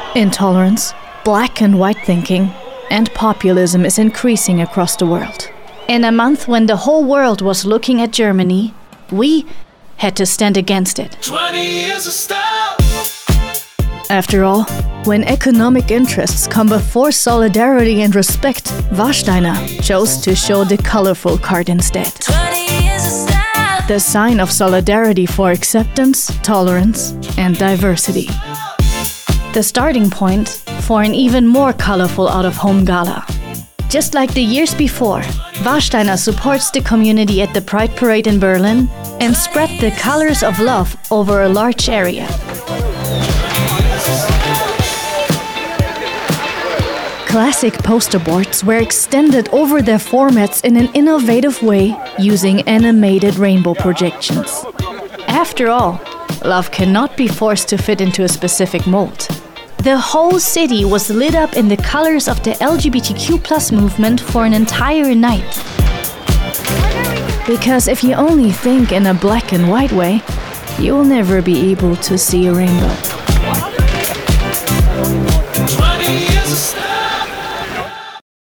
Intolerance, black and white thinking, and populism is increasing across the world. In a month when the whole world was looking at Germany, we had to stand against it. 20 years of style. After all, when economic interests come before solidarity and respect, Warsteiner chose to show the colorful card instead. 20 years of style. The sign of solidarity for acceptance, tolerance, and diversity. The starting point for an even more colorful out-of-home gala. Just like the years before, Warsteiner supports the community at the Pride Parade in Berlin and spread the colors of love over a large area. Classic poster boards were extended over their formats in an innovative way using animated rainbow projections. After all, love cannot be forced to fit into a specific mold. The whole city was lit up in the colors of the LGBTQ+ movement for an entire night. Because if you only think in a black and white way, you'll never be able to see a rainbow.